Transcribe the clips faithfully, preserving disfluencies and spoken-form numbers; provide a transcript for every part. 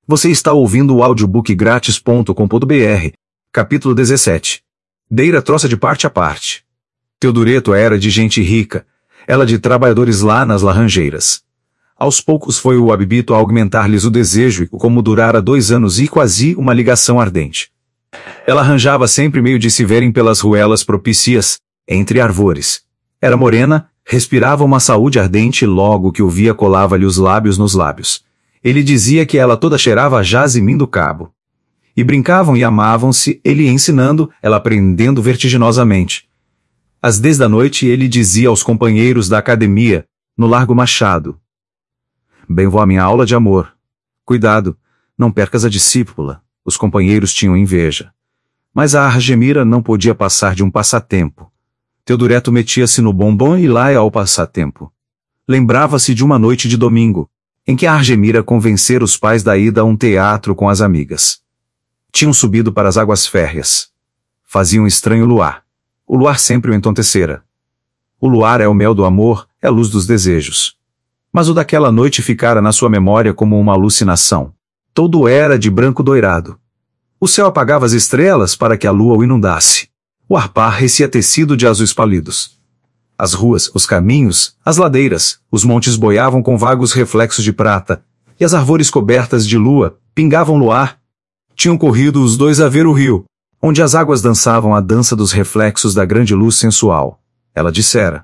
Você está ouvindo o audiobook grátis ponto com ponto br, capítulo dezessete. Deira troça de parte a parte. Teodureto era de gente rica, ela de trabalhadores lá nas laranjeiras. Aos poucos foi o abibito a augmentar-lhes o desejo e como durara dois anos e quase uma ligação ardente. Ela arranjava sempre meio de se verem pelas ruelas propícias, entre arvores. Era morena, respirava uma saúde ardente e logo que o via colava-lhe os lábios nos lábios. Ele dizia que ela toda cheirava a jasmim do cabo. E brincavam e amavam-se, ele ensinando, ela aprendendo vertiginosamente. Às dez da noite ele dizia aos companheiros da academia, no Largo Machado: "Bem vou à minha aula de amor. Cuidado, não percas a discípula." Os companheiros tinham inveja. Mas a Argemira não podia passar de um passatempo. Teodureto metia-se no bombom e lá ao passatempo. Lembrava-se de uma noite de domingo, em que a Argemira convencera os pais da ida a um teatro com as amigas. Tinham subido para as águas férreas. Fazia um estranho luar. O luar sempre o entontecera. O luar é o mel do amor, é a luz dos desejos. Mas o daquela noite ficara na sua memória como uma alucinação. Todo era de branco doirado. O céu apagava as estrelas para que a lua o inundasse. O ar parecia tecido de azuis pálidos. As ruas, os caminhos, as ladeiras, os montes boiavam com vagos reflexos de prata, e as árvores cobertas de lua pingavam luar. Tinham corrido os dois a ver o rio, onde as águas dançavam a dança dos reflexos da grande luz sensual. Ela dissera.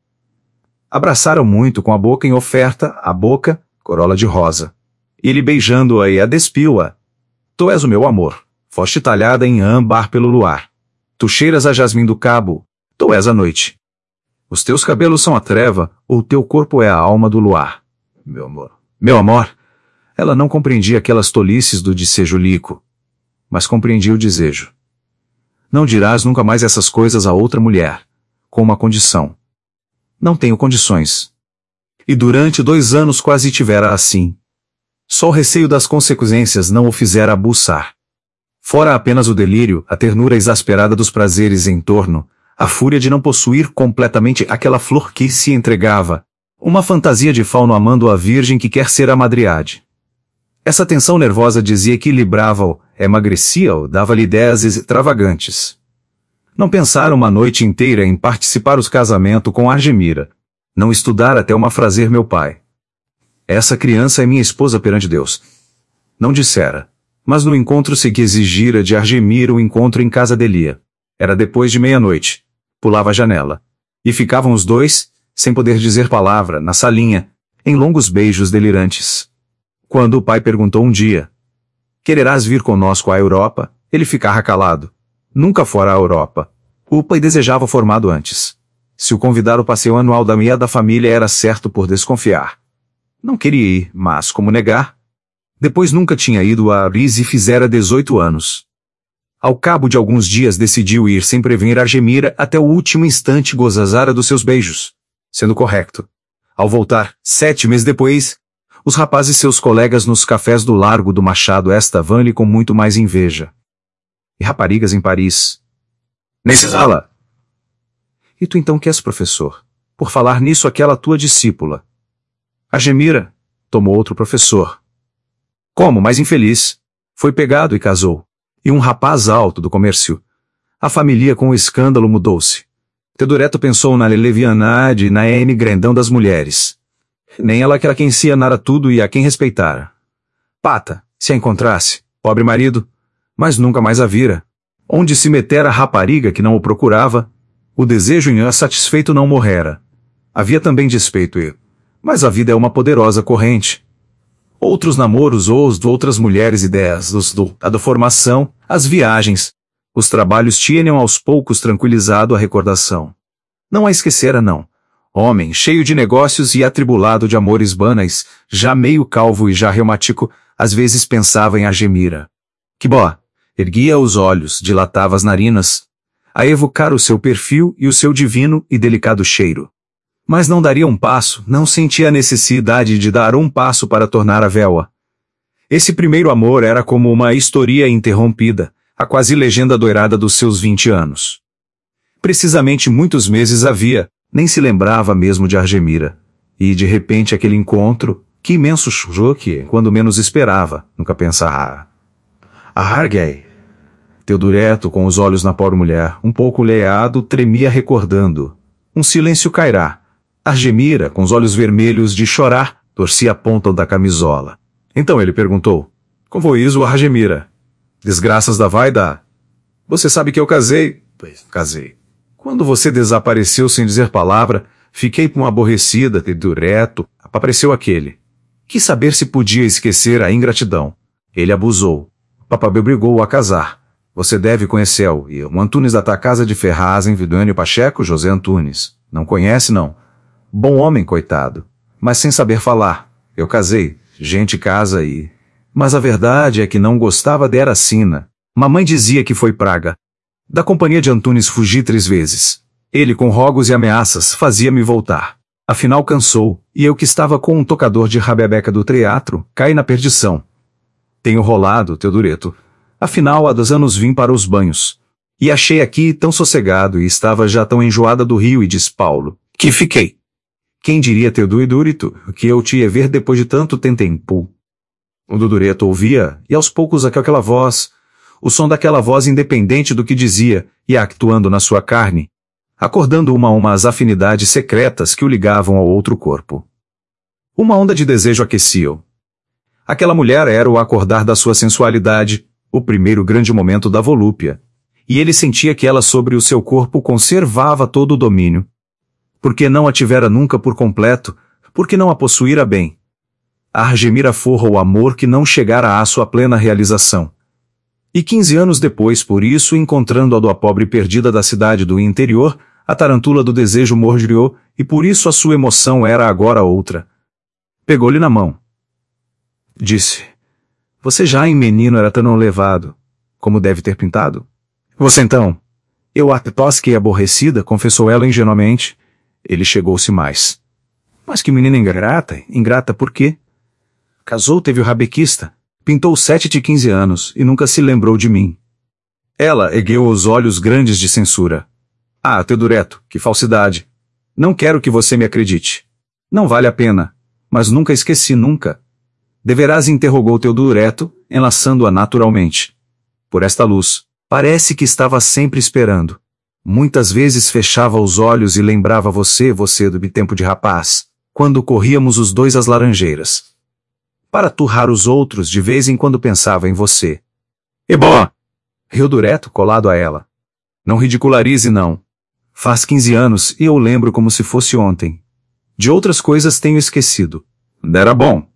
Abraçaram muito com a boca em oferta, a boca, corola de rosa. E ele beijando-a e a despiu-a. Tu és o meu amor, foste talhada em âmbar pelo luar. Tu cheiras a jasmim do cabo, tu és a noite. Os teus cabelos são a treva, o teu corpo é a alma do luar. Meu amor. Meu amor. Ela não compreendia aquelas tolices do desejo líquido, mas compreendia o desejo. Não dirás nunca mais essas coisas a outra mulher, com uma condição. Não tenho condições. E durante dois anos quase tivera assim. Só o receio das consequências não o fizera abuçar. Fora apenas o delírio, a ternura exasperada dos prazeres em torno, a fúria de não possuir completamente aquela flor que se entregava, uma fantasia de fauno amando a virgem que quer ser a madriade. Essa tensão nervosa dizia que equilibrava-o, emagrecia-o, dava-lhe ideias extravagantes. Não pensara uma noite inteira em participar do casamento com Argemira. Não estudar até uma fraser meu pai. Essa criança é minha esposa perante Deus. Não dissera. Mas no encontro-se que exigira de Argemira o encontro em casa de Elia. Era depois de meia-noite. Pulava a janela. E ficavam os dois, sem poder dizer palavra, na salinha, em longos beijos delirantes. Quando o pai perguntou um dia: "Quererás vir conosco à Europa?", ele ficara calado. Nunca fora à Europa. O pai desejava formado antes. Se o convidar ao passeio anual da minha da família era certo por desconfiar. Não queria ir, mas como negar? Depois nunca tinha ido a Paris e fizera dezoito anos. Ao cabo de alguns dias decidiu ir sem prevenir Argemira até o último instante gozazara dos seus beijos. Sendo correto. Ao voltar, sete meses depois, os rapazes seus colegas nos cafés do Largo do Machado estavam-lhe com muito mais inveja. E raparigas em Paris. Nesse sala. E tu então que és professor? Por falar nisso aquela tua discípula. Argemira, tomou outro professor. Como, mais infeliz, foi pegado e casou. E um rapaz alto do comércio. A família com o escândalo mudou-se. Teodureto pensou na leviandade e na emigrandão das mulheres. Nem ela que era quem se anara tudo e a quem respeitara. Pata, se a encontrasse, pobre marido, mas nunca mais a vira. Onde se metera a rapariga que não o procurava, o desejo insatisfeito não morrera. Havia também despeito e... Mas a vida é uma poderosa corrente. Outros namoros ou os de outras mulheres ideias, os do, a da formação, as viagens, os trabalhos tinham aos poucos tranquilizado a recordação. Não a esquecera não. Homem, cheio de negócios e atribulado de amores banais, já meio calvo e já reumático, às vezes pensava em Argemira. Que bó! Erguia os olhos, dilatava as narinas, a evocar o seu perfil e o seu divino e delicado cheiro. Mas não daria um passo, não sentia a necessidade de dar um passo para tornar a véu-a. Esse primeiro amor era como uma história interrompida, a quase legenda doirada dos seus vinte anos. Precisamente muitos meses havia, nem se lembrava mesmo de Argemira. E de repente aquele encontro, Que imenso choque, quando menos esperava, nunca pensava. A Hargay. Teodureto, com os olhos na pobre mulher, um pouco leado, tremia recordando. Um silêncio cairá. Argemira, com os olhos vermelhos de chorar, torcia a ponta da camisola. Então ele perguntou: como foi isso, Argemira? Desgraças da vaida. Você sabe que eu casei? Pois, casei. Quando você desapareceu sem dizer palavra, fiquei com aborrecida, Teodureto. Apareceu aquele. Quis saber se podia esquecer a ingratidão. Ele abusou. Papai obrigou-o a casar. Você deve conhecê-lo, e o Antunes da tua casa de Ferraz, em Vidônio Pacheco, José Antunes. Não conhece, não? Bom homem, coitado. Mas sem saber falar. Eu casei. Gente casa e... Mas a verdade é que não gostava de Aracina. Mamãe dizia que foi praga. Da companhia de Antunes fugi três vezes. Ele, com rogos e ameaças, fazia-me voltar. Afinal cansou, e eu que estava com um tocador de rabebeca do teatro, caí na perdição. Tenho rolado, Teodureto. Afinal, há dois anos vim para os banhos. E achei aqui tão sossegado e estava já tão enjoada do rio e de Paulo, que fiquei. Quem diria, Teodureto, que eu te ia ver depois de tanto tempo? O Teodureto ouvia, e aos poucos aquela voz, o som daquela voz independente do que dizia, ia actuando na sua carne, acordando uma a uma as afinidades secretas que o ligavam ao outro corpo. Uma onda de desejo aquecia-o. Aquela mulher era o acordar da sua sensualidade, o primeiro grande momento da volúpia, e ele sentia que ela sobre o seu corpo conservava todo o domínio. Porque não a tivera nunca por completo, porque não a possuíra bem. A Argemira forra o amor que não chegara à sua plena realização. E quinze anos depois, por isso, encontrando a do pobre perdida da cidade do interior, a tarantula do desejo mordilhou, e por isso a sua emoção era agora outra. Pegou-lhe na mão. Disse: você já em menino era tão levado, como deve ter pintado? Você então? Eu a tosque aborrecida, confessou ela ingenuamente. Ele chegou-se mais. Mas que menina ingrata, ingrata por quê? Casou, teve o rabequista, pintou sete de quinze anos, e nunca se lembrou de mim. Ela ergueu os olhos grandes de censura. Ah, Teodureto, que falsidade. Não quero que você me acredite. Não vale a pena. Mas nunca esqueci, nunca. Deverás, interrogou Teodureto, enlaçando-a naturalmente. Por esta luz, parece que estava sempre esperando. Muitas vezes fechava os olhos e lembrava você, você do tempo de rapaz, quando corríamos os dois às laranjeiras. Para turrar os outros, de vez em quando pensava em você. E bom! Riu Dureto, colado a ela. Não ridicularize, não. Faz quinze anos e eu lembro como se fosse ontem. De outras coisas tenho esquecido. Era bom.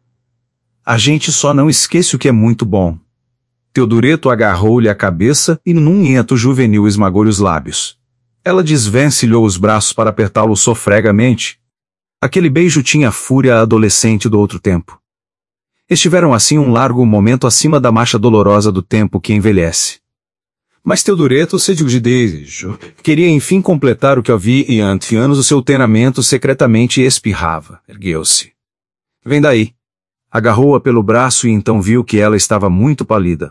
A gente só não esquece o que é muito bom. Teodureto agarrou-lhe a cabeça e num ímpeto juvenil esmagou-lhe os lábios. Ela desvencilhou os braços para apertá-lo sofregamente. Aquele beijo tinha a fúria adolescente do outro tempo. Estiveram assim um largo momento acima da marcha dolorosa do tempo que envelhece. Mas Teodureto, cedido de desejo, queria enfim completar o que havia e ante anos o seu treinamento secretamente espirrava. Ergueu-se. Vem daí. Agarrou-a pelo braço e então viu que ela estava muito pálida.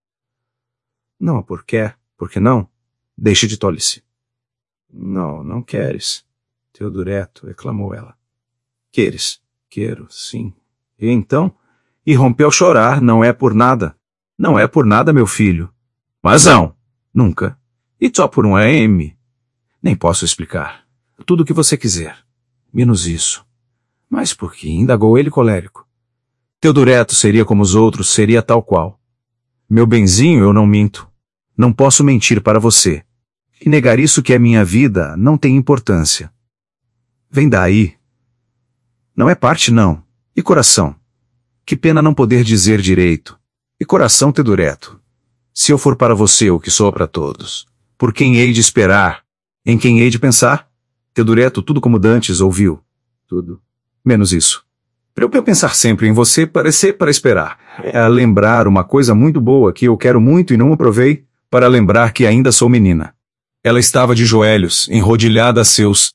Não, por quê? Por que não? Deixe de tolice. Não, não queres. Teodureto, exclamou ela. Queres? Quero, sim. E então? E rompeu a chorar, não é por nada. Não é por nada, meu filho. Mas não. Nunca. E só por um A M. Nem posso explicar. Tudo o que você quiser. Menos isso. Mas por que? Indagou ele colérico. Teodureto seria como os outros, seria tal qual. Meu benzinho, eu não minto. Não posso mentir para você. E negar isso que é minha vida não tem importância. Vem daí. Não é parte, não. E coração? Que pena não poder dizer direito. E coração, Teodureto? Se eu for para você o que sou para todos, por quem hei de esperar? Em quem hei de pensar? Teodureto, tudo como dantes ouviu. Tudo. Menos isso. Para eu pensar sempre em você, parecer para esperar. É lembrar uma coisa muito boa que eu quero muito e não o provei, para lembrar que ainda sou menina. Ela estava de joelhos, enrodilhada a seus